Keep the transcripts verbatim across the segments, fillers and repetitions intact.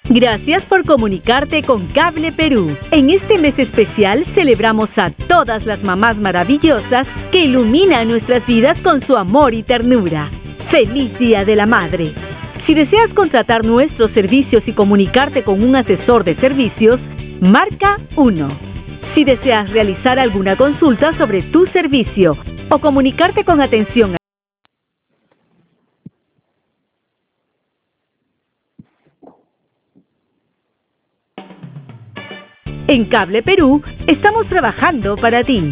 Gracias por comunicarte con Cable Perú. En este mes especial celebramos a todas las mamás maravillosas que iluminan nuestras vidas con su amor y ternura. ¡Feliz Día de la Madre! Si deseas contratar nuestros servicios y comunicarte con un asesor de servicios, marca uno. Si deseas realizar alguna consulta sobre tu servicio o comunicarte con atención a En Cable Perú, estamos trabajando para ti.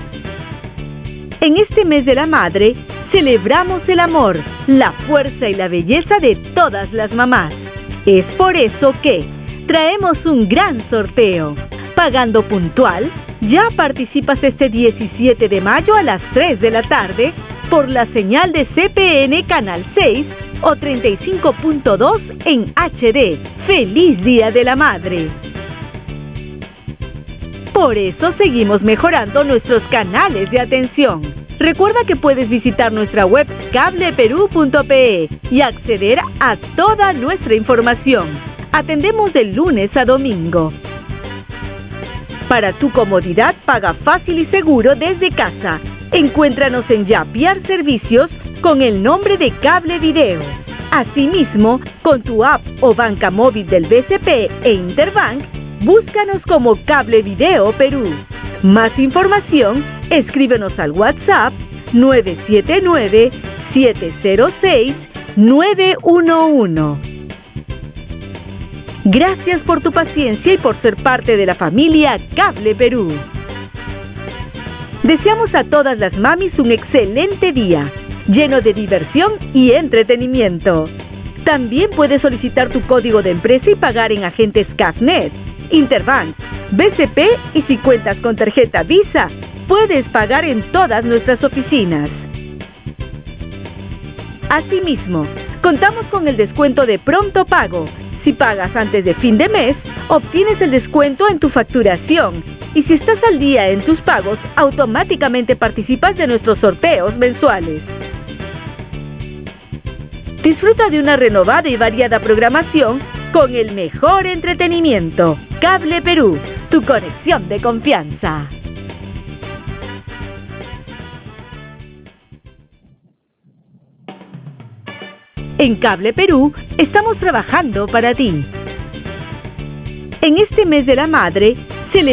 En este mes de la madre, celebramos el amor, la fuerza y la belleza de todas las mamás. Es por eso que traemos un gran sorteo. Pagando puntual, ya participas este diecisiete de mayo a las tres de la tarde por la señal de C P N Canal seis o treinta y cinco punto dos en H D. ¡Feliz Día de la Madre! Por eso seguimos mejorando nuestros canales de atención. Recuerda que puedes visitar nuestra web cable perú punto pe y acceder a toda nuestra información. Atendemos de lunes a domingo. Para tu comodidad, paga fácil y seguro desde casa. Encuéntranos en Yapiar Servicios con el nombre de Cable Video. Asimismo, con tu app o banca móvil del B C P e Interbank, búscanos como Cable Video Perú. Más información, escríbenos al WhatsApp nueve siete nueve, siete cero seis, nueve uno uno. Gracias por tu paciencia y por ser parte de la familia Cable Perú. Deseamos a todas las mamis un excelente día, lleno de diversión y entretenimiento. También puedes solicitar tu código de empresa y pagar en agentes Cafnet, Interbank, B C P y si cuentas con tarjeta Visa, puedes pagar en todas nuestras oficinas. Asimismo, contamos con el descuento de pronto pago. Si pagas antes de fin de mes, obtienes el descuento en tu facturación. Y si estás al día en tus pagos, automáticamente participas de nuestros sorteos mensuales. Disfruta de una renovada y variada programación con el mejor entretenimiento. Cable Perú, tu conexión de confianza. En Cable Perú, estamos trabajando para ti. En este mes de la madre,